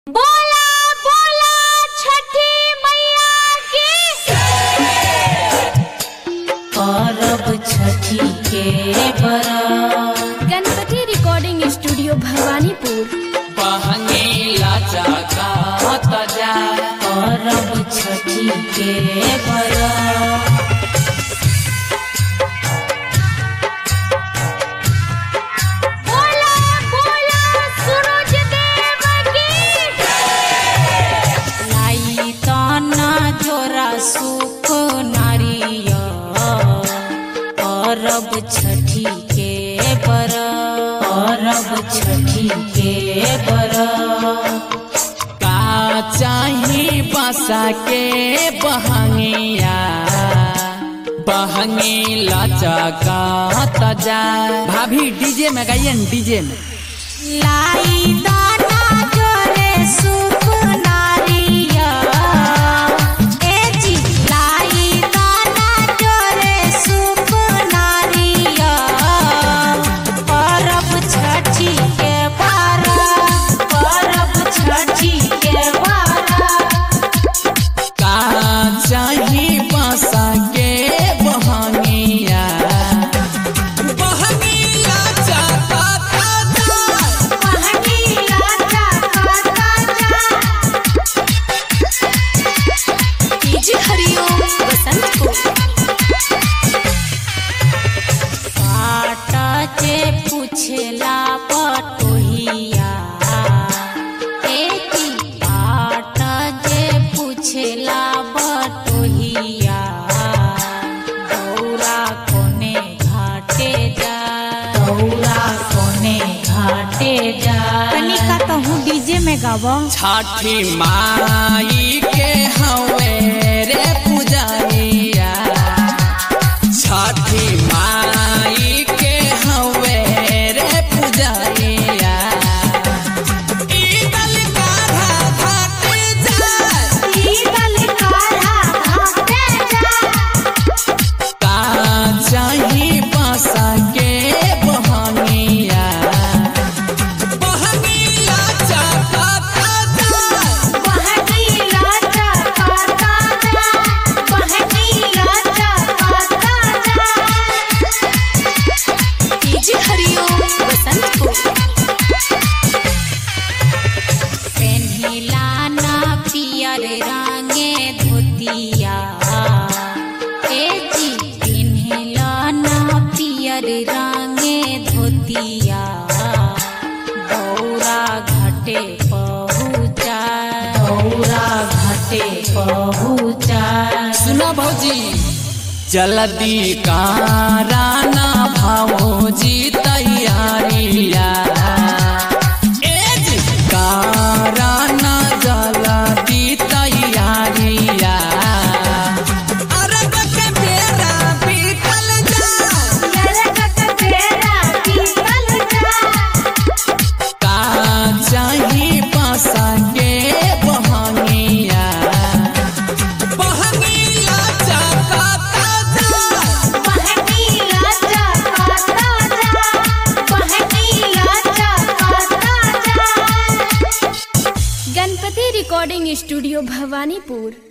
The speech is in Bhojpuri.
बोला बोला छठी मैया की। परब छठी के बरत गणपति रिकॉर्डिंग स्टूडियो भवानीपुर। बहंगे लाचा का तजा परब छठी के बरत बोला बोला सूरज देव की। लाई तना जोरा सुख नारिया परब छठी के बरत परब छठी के बरत का चाही बसा के बहंगिया बहंगे लाचा का तजा भाभी डीजे में गाइए डीजे में लाई दाना जोरे सुख नारिया ए जी लाई दाना जोरे सुख नारिया परब छठी के बरत परब छठी के बरत का चाही बसा के बहंगिया बहंगिया चाहता पूछला पटोहिया एक बाट जे पूछला बटोहिया दौरा कोने घाटे जा दौरा कोने घाटे जा तनिका कहूँ डीजे में गावा। छठी माई के हवे रे पुजारिया छठी माई के हवे रे पुजारिया ईदल काढ़ा घाटे जा ईदल काढ़ा घाटे जा का चाही बसा के बहंगिया बहंगिया चाहता बहनीला चकाता जा बहनीला चकाता जा। डीजे हरिओम बसंतपुर। पेन्हिला ना पियर रंगे धोतिया ए जी पेन्हिला ना पियर रंगे धोतिया दौरा घाटे पहुँचा दौरा घाटे पहुँचा सुना भौजी जल्दी काराना भौजी तैयारिया काराना जल्दी तैयारिया अरब के बेरा बीतल जा ललक तेरा पीतल जा का चाही बसा के बहंगिया बहंगिया चाहता बहनीला चकाता जा बहनीला चकाता जा। Ganpati recording studio Bhawanipur.